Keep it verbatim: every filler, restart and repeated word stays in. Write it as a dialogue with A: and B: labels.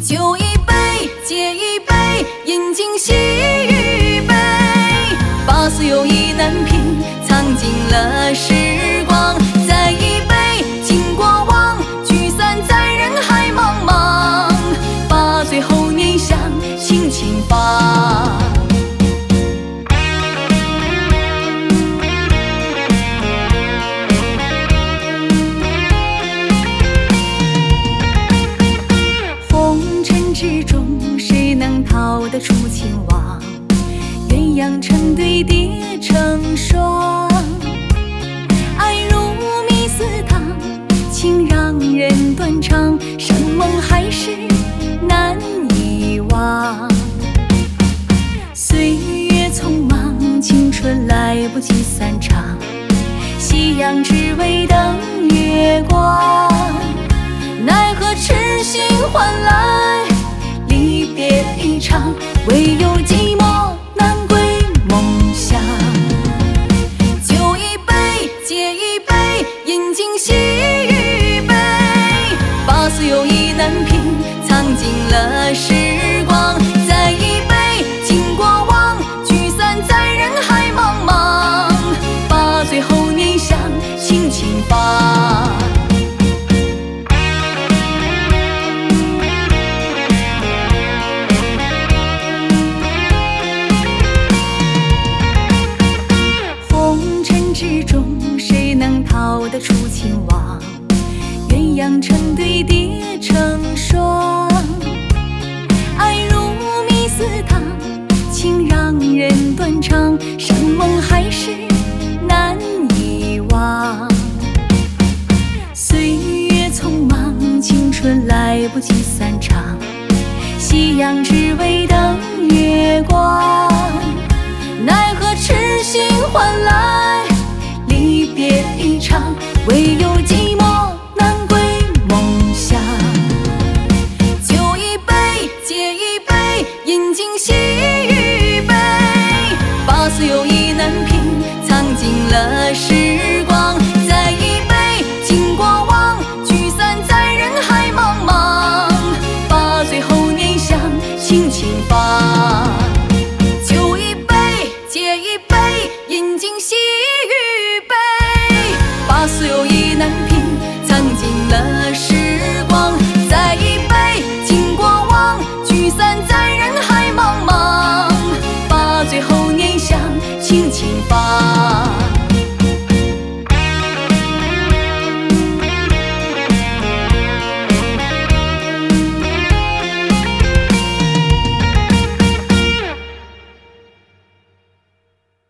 A: 酒一杯，借一杯，饮尽细雨杯。把所有意难平，藏进了时光。再一杯，敬过往，聚散在人海茫茫。把最后念想轻轻放。之中，谁能逃得出情网？鸳鸯成对叠成双，爱如迷似糖，情让人断肠，山盟海誓难遗忘。岁月匆忙，青春来不及散场，夕阳只为等月光，奈何痴心换来离别一场，唯有寂寞难归梦乡。酒一杯，借一杯，饮尽细雨杯。把所有意难平，藏进了时光。再一杯，敬过往，聚散在人海茫茫。把最后念想轻轻放。之中，谁能逃得出情网？鸳鸯成对叠成双，爱如迷似糖，情让人断肠，山盟海誓难遗忘。岁月匆忙，青春来不及散场，夕阳只为等月光，奈何痴心换来